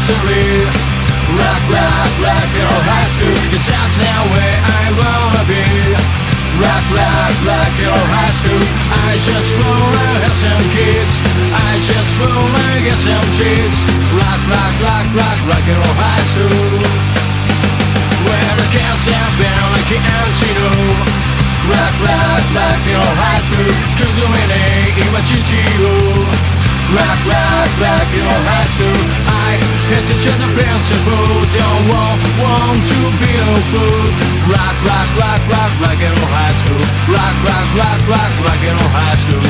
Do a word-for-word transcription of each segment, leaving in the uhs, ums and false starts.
history. Rock, rock, rock and roll high school, cause that's now where I wanna be. Rock, rock, rock and roll high school. I just wanna have some kicks. I just wanna get some chicks. Rock, rock, rock, rock, rock and roll high school. Where the cats have been like an antidote. Rock, rock, rock and roll high school. 崩れねえ今父を Rock, rock, rock and roll high school. I had to change the principle. Don't want, want to be a fool. Rock, rock, rock, rock, rock and roll high school. Rock, rock, rock, rock, rock and roll high school.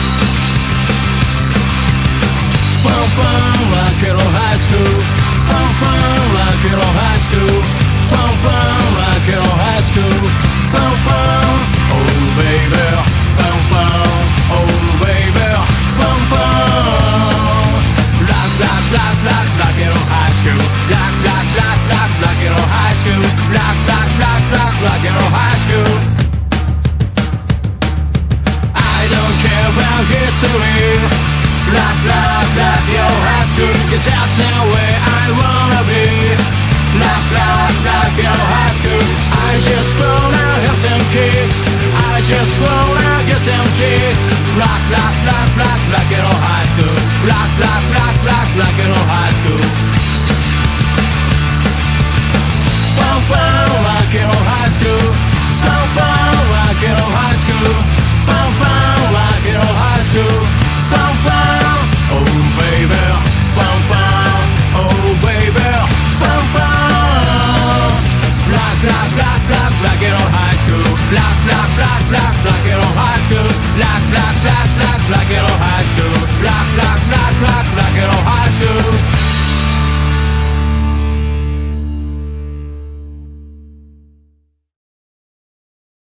Fun, fun, rock and roll high school. Fun, fun, rock and roll high school. Fun, fun, rock and roll high school. Fun, fun, oh baby. Fun, fun, oh baby. Fun, fun. Rock, rock, rock, rock, rock and roll high school. Rock, rock, rock, rock, rock and roll high school. Rock, rock, rock, rock, rock and roll high school. I don't care about history. Rock, rock, rock and roll high school, cause that's now where I wanna be. Rock, rock, rock and roll high school. I just wanna have some kicks. I just wanna get some chicks. Rock, rock, rock, rock, rock and roll high school. Rock, rock.